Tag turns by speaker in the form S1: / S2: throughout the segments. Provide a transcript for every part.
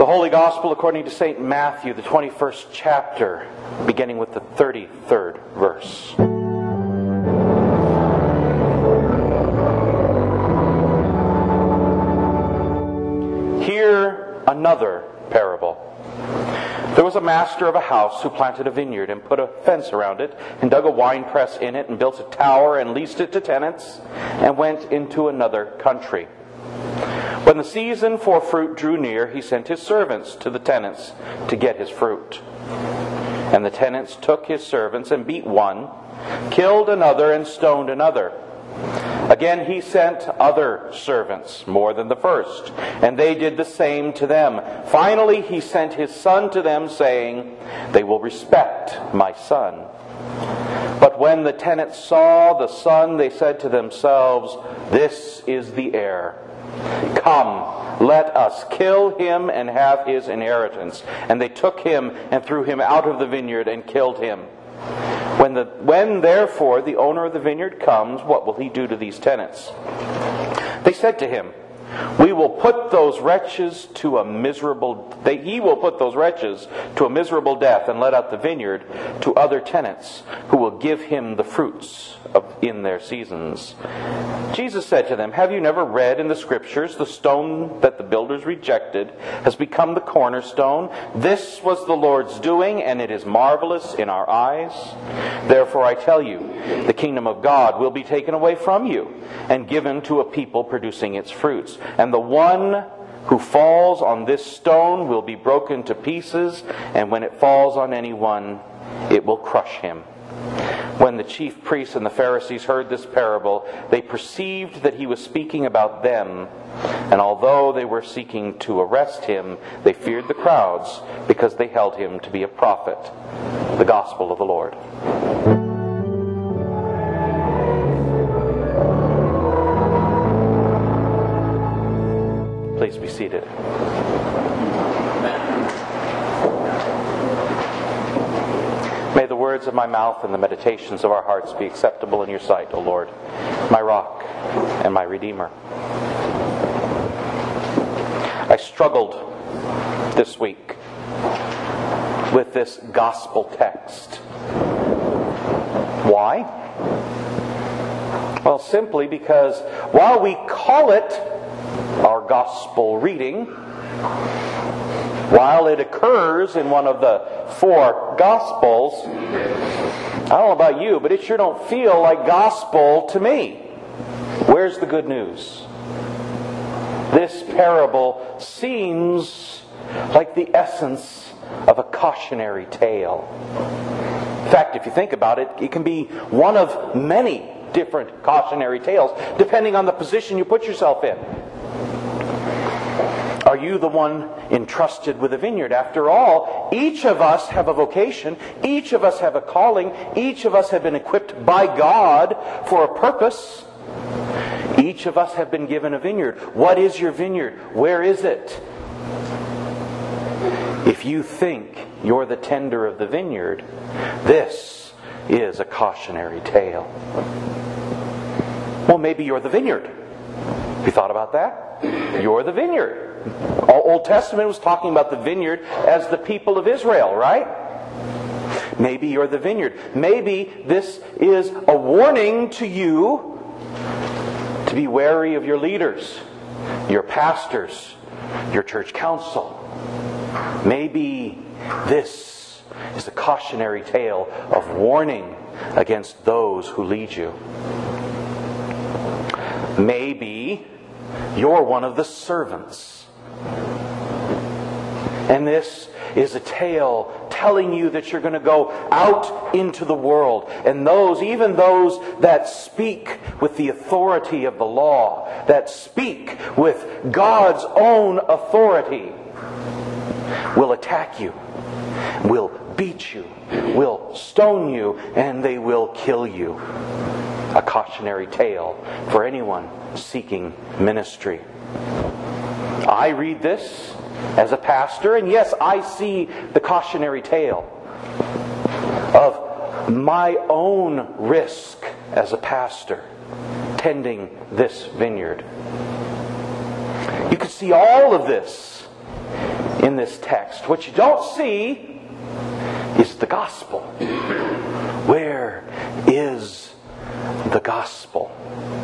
S1: The Holy Gospel according to St. Matthew, the 21st chapter, beginning with the 33rd verse. Hear another parable. There was a master of a house who planted a vineyard and put a fence around it and dug a winepress in it and built a tower and leased it to tenants and went into another country. When the season for fruit drew near, he sent his servants to the tenants to get his fruit. And the tenants took his servants and beat one, killed another, and stoned another. Again he sent other servants, more than the first, and they did the same to them. Finally he sent his son to them, saying, "They will respect my son." But when the tenants saw the son, they said to themselves, "This is the heir. Come, let us kill him and have his inheritance." And they took him and threw him out of the vineyard and killed him. When therefore the owner of the vineyard comes, what will he do to these tenants? They said to him, He will put those wretches to a miserable death and let out the vineyard to other tenants who will give him the fruits in their seasons. Jesus said to them, "Have you never read in the Scriptures, the stone that the builders rejected has become the cornerstone? This was the Lord's doing, and it is marvelous in our eyes. Therefore I tell you, the kingdom of God will be taken away from you and given to a people producing its fruits. And the one who falls on this stone will be broken to pieces, and when it falls on anyone, it will crush him." When the chief priests and the Pharisees heard this parable, they perceived that he was speaking about them, and although they were seeking to arrest him, they feared the crowds because they held him to be a prophet. The Gospel of the Lord. Please be seated. May the words of my mouth and the meditations of our hearts be acceptable in your sight, O Lord, my rock and my Redeemer. I struggled this week with this gospel text. Why? Well, simply because while we call it our gospel reading, while it occurs in one of the four Gospels, I don't know about you, but it sure don't feel like gospel to me. Where's the good news? This parable seems like the essence of a cautionary tale. In fact, if you think about it, it can be one of many different cautionary tales, depending on the position you put yourself in. Are you the one entrusted with a vineyard? After all, each of us have a vocation. Each of us have a calling. Each of us have been equipped by God for a purpose. Each of us have been given a vineyard. What is your vineyard? Where is it? If you think you're the tender of the vineyard, this is a cautionary tale. Well, maybe you're the vineyard. Have you thought about that? You're the vineyard. Old Testament was talking about the vineyard as the people of Israel, right? Maybe you're the vineyard. Maybe this is a warning to you to be wary of your leaders, your pastors, your church council. Maybe this is a cautionary tale of warning against those who lead you. Maybe you're one of the servants. And this is a tale telling you that you're going to go out into the world. And even those that speak with the authority of the law, that speak with God's own authority, will attack you, will beat you, will stone you, and they will kill you. A cautionary tale for anyone seeking ministry. I read this as a pastor, and yes, I see the cautionary tale of my own risk as a pastor tending this vineyard. You could see all of this in this text. What you don't see is the gospel. Where is the gospel?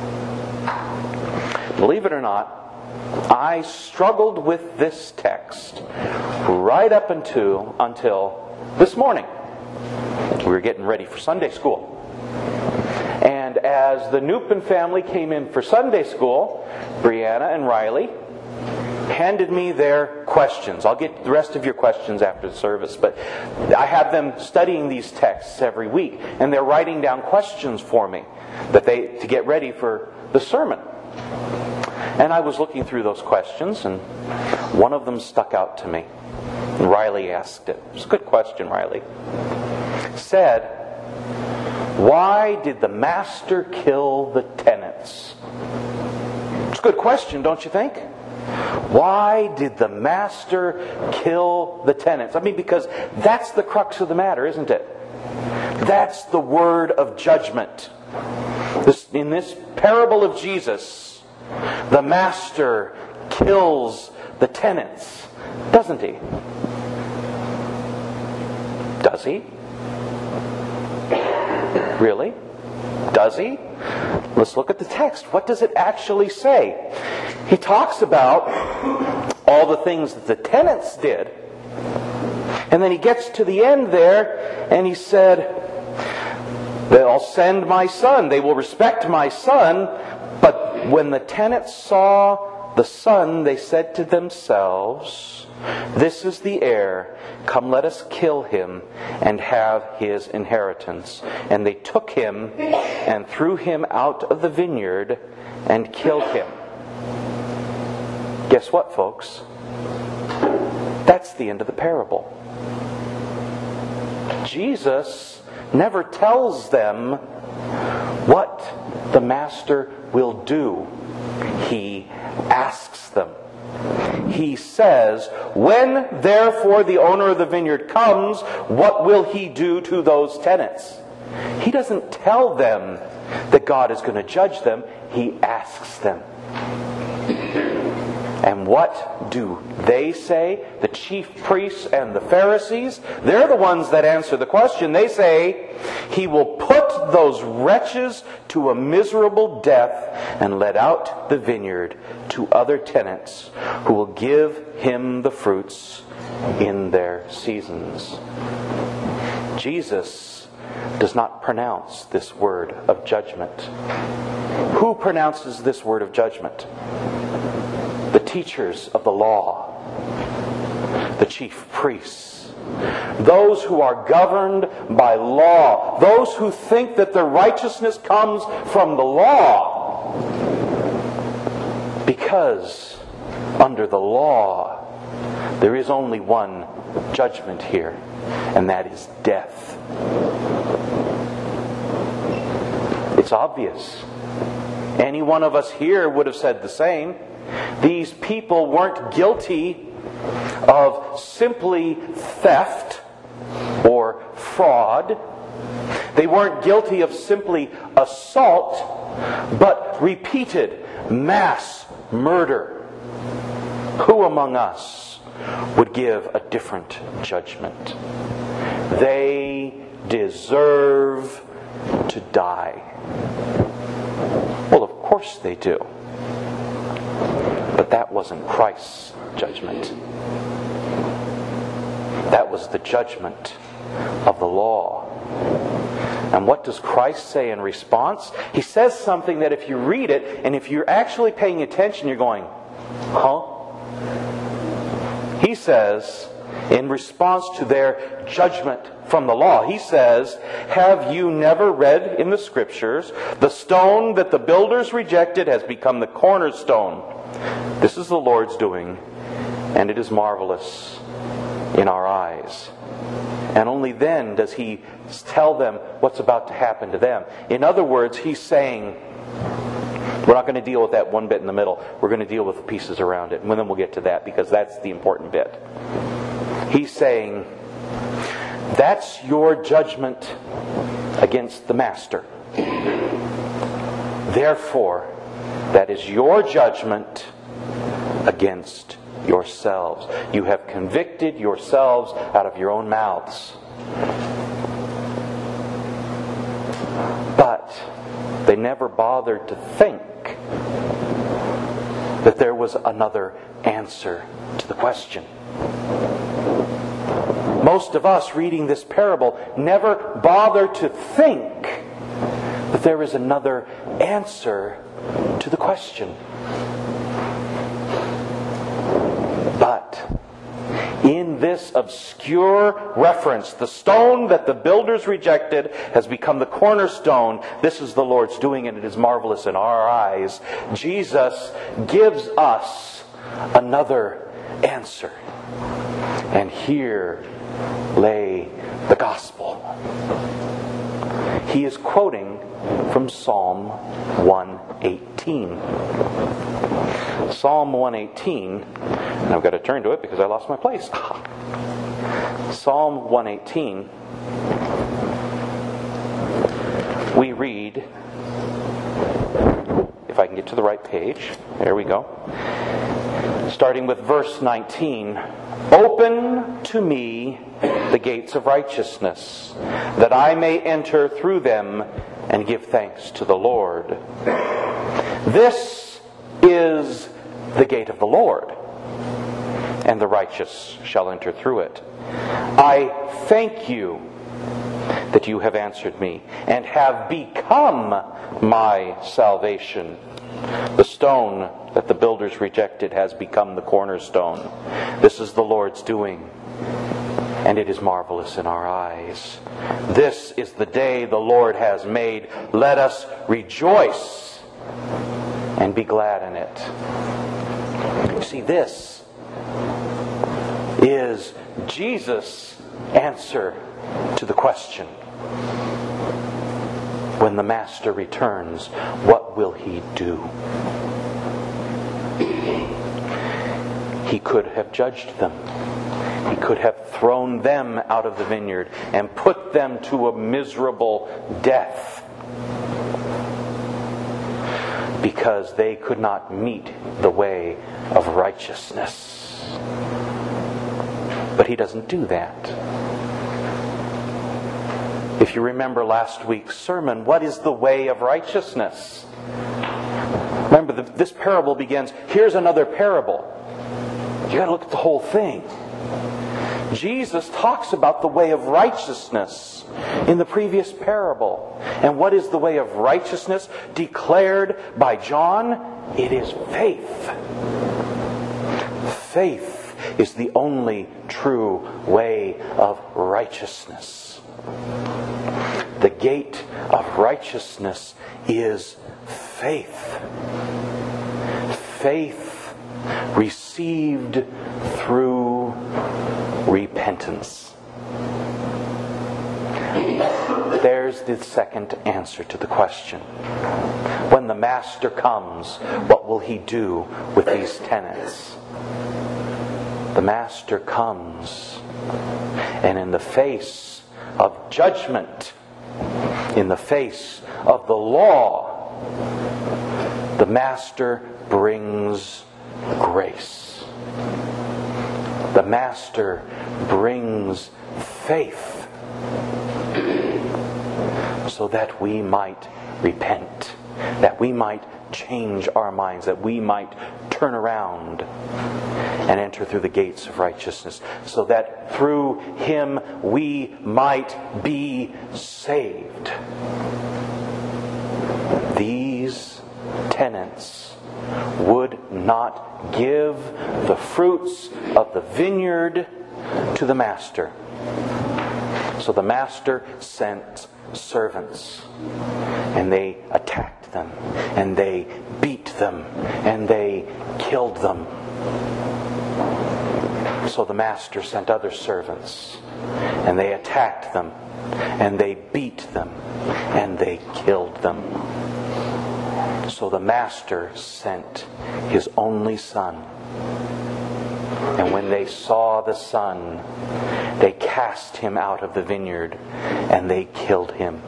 S1: Believe it or not, I struggled with this text right up until this morning. We were getting ready for Sunday school. And as the Newpin family came in for Sunday school, Brianna and Riley handed me their questions. I'll get the rest of your questions after the service, but I have them studying these texts every week, and they're writing down questions for me to get ready for the sermon. And I was looking through those questions, and one of them stuck out to me. And Riley asked it. It's a good question, Riley. Said, why did the master kill the tenants? It's a good question, don't you think? Why did the master kill the tenants? I mean, because that's the crux of the matter, isn't it? That's the word of judgment. In this parable of Jesus, the master kills the tenants, doesn't he? Does he? Really? Does he? Let's look at the text. What does it actually say? He talks about all the things that the tenants did. And then he gets to the end there and he said, they'll send my son. They will respect my son. But when the tenants saw the son, they said to themselves, this is the heir. Come, let us kill him and have his inheritance. And they took him and threw him out of the vineyard and killed him. Guess what, folks? That's the end of the parable. Jesus never tells them what the master will do. He asks them. He says, when therefore the owner of the vineyard comes, what will he do to those tenants? He doesn't tell them that God is going to judge them. He asks them. And what do they say? The chief priests and the Pharisees, they're the ones that answer the question. They say, he will put those wretches to a miserable death and let out the vineyard to other tenants who will give him the fruits in their seasons. Jesus does not pronounce this word of judgment. Who pronounces this word of judgment? The teachers of the law, the chief priests, those who are governed by law, those who think that their righteousness comes from the law. Because under the law, there is only one judgment here, and that is death. It's obvious. Any one of us here would have said the same. These people weren't guilty of simply theft or fraud. They weren't guilty of simply assault, but repeated mass murder. Who among us would give a different judgment? They deserve to die. Well, of course they do. But that wasn't Christ's judgment. That was the judgment of the law. And what does Christ say in response? He says something that if you read it, and if you're actually paying attention, you're going, huh? He says, in response to their judgment from the law, he says, have you never read in the Scriptures, the stone that the builders rejected has become the cornerstone? This is the Lord's doing, and it is marvelous in our eyes. And only then does he tell them what's about to happen to them. In other words, he's saying, we're not going to deal with that one bit in the middle. We're going to deal with the pieces around it. And then we'll get to that, because that's the important bit. He's saying, that's your judgment against the master. Therefore, that is your judgment against yourselves. You have convicted yourselves out of your own mouths. But they never bothered to think that there was another answer to the question. Most of us reading this parable never bother to think that there is another answer to the question. But in this obscure reference, the stone that the builders rejected has become the cornerstone. This is the Lord's doing, and it is marvelous in our eyes. Jesus gives us another answer. And here lay the gospel. He is quoting from Psalm 118. Psalm 118, and I've got to turn to it because I lost my place. Psalm 118, we read, if I can get to the right page, there we go. Starting with verse 19, "Open to me the gates of righteousness, that I may enter through them and give thanks to the Lord. This is the gate of the Lord, and the righteous shall enter through it. I thank you that you have answered me, and have become my salvation. The stone that the builders rejected has become the cornerstone. This is the Lord's doing, and it is marvelous in our eyes. This is the day the Lord has made. Let us rejoice and be glad in it." You see, this is Jesus' answer to the question. When the Master returns, what will He do? He could have judged them. He could have thrown them out of the vineyard and put them to a miserable death because they could not meet the way of righteousness. But He doesn't do that. If you remember last week's sermon, what is the way of righteousness? Remember, this parable begins, here's another parable. You got to look at the whole thing. Jesus talks about the way of righteousness in the previous parable. And what is the way of righteousness declared by John? It is faith. Faith is the only true way of righteousness. The gate of righteousness is faith. Faith received through repentance. There's the second answer to the question. When the Master comes, what will He do with these tenants? The Master comes, and in the face of judgment, in the face of the law, the Master brings grace. The Master brings faith so that we might repent, that we might change our minds, that we might turn around and enter through the gates of righteousness, so that through Him we might be saved. These tenants would not give the fruits of the vineyard to the Master. So the Master sent servants, and they attacked them, and they beat them, and they killed them. So the Master sent other servants, and they attacked them, and they beat them, and they killed them. So the Master sent His only Son. And when they saw the Son, they cast Him out of the vineyard, and they killed Him.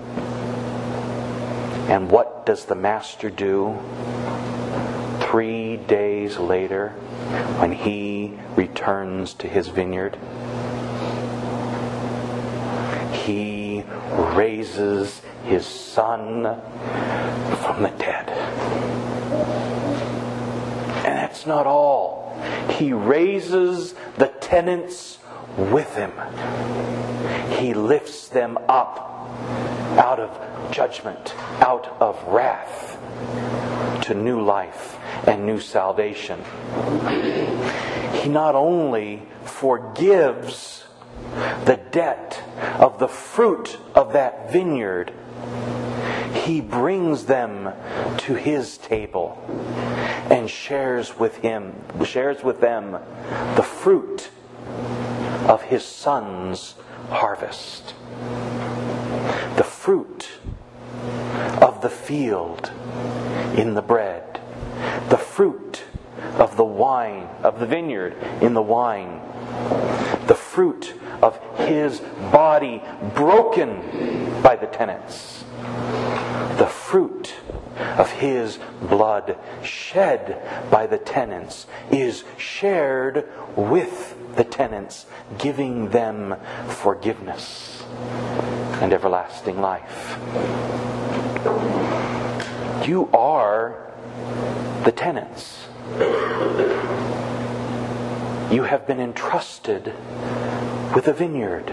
S1: And what does the Master do? 3 days days later, when He returns to His vineyard, He raises His Son from the dead. And that's not all. He raises the tenants with Him. He lifts them up out of judgment, out of wrath, to new life and new salvation. He not only forgives the debt of the fruit of that vineyard, He brings them to His table and shares with them the fruit of His Son's harvest. The fruit of the field in the bread. The fruit of the wine, of the vineyard in the wine. The fruit of His body broken by the tenants. The fruit of His blood shed by the tenants is shared with the tenants, giving them forgiveness and everlasting life. You are the tenants. You have been entrusted with a vineyard,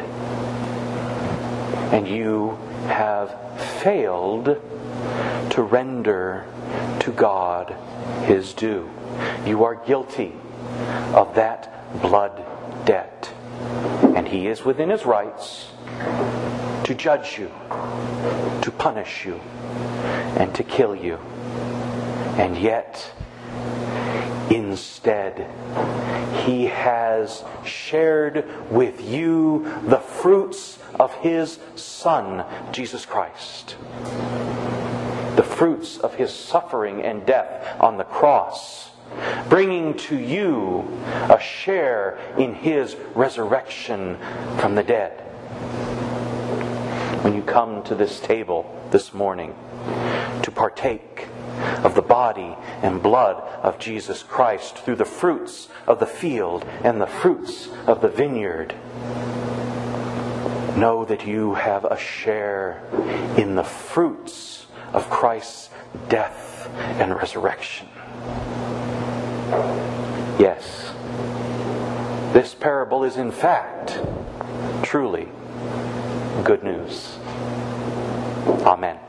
S1: and you have failed to render to God His due. You are guilty of that blood debt, and He is within His rights to judge you, to punish you, and to kill you. And yet, instead, He has shared with you the fruits of His Son, Jesus Christ. The fruits of His suffering and death on the cross, bringing to you a share in His resurrection from the dead. When you come to this table this morning to partake of the body and blood of Jesus Christ through the fruits of the field and the fruits of the vineyard, know that you have a share in the fruits of Christ's death and resurrection. Yes, this parable is in fact truly good news. Amen.